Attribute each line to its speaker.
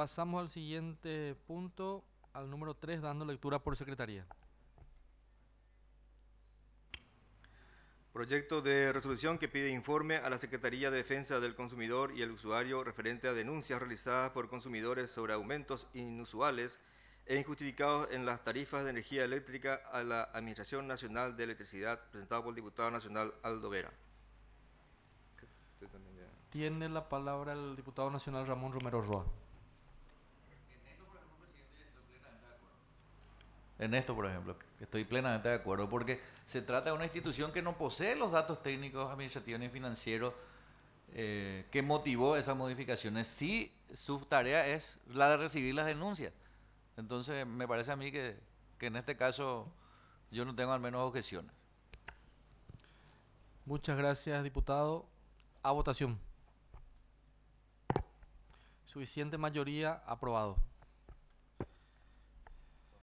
Speaker 1: Pasamos al siguiente punto, al número 3, dando lectura por secretaría.
Speaker 2: Proyecto de resolución que pide informe a la Secretaría de Defensa del Consumidor y el Usuario referente a denuncias realizadas por consumidores sobre aumentos inusuales e injustificados en las tarifas de energía eléctrica a la Administración Nacional de Electricidad, presentado por el diputado nacional Aldo Vera.
Speaker 1: Tiene la palabra el diputado nacional Ramón Romero Roa.
Speaker 3: En esto, por ejemplo, estoy plenamente de acuerdo, porque se trata de una institución que no posee los datos técnicos, administrativos ni financieros que motivó esas modificaciones. Sí, su tarea es la de recibir las denuncias. Entonces, me parece a mí que en este caso yo no tengo al menos objeciones.
Speaker 1: Muchas gracias, diputado. A votación. Suficiente mayoría, aprobado.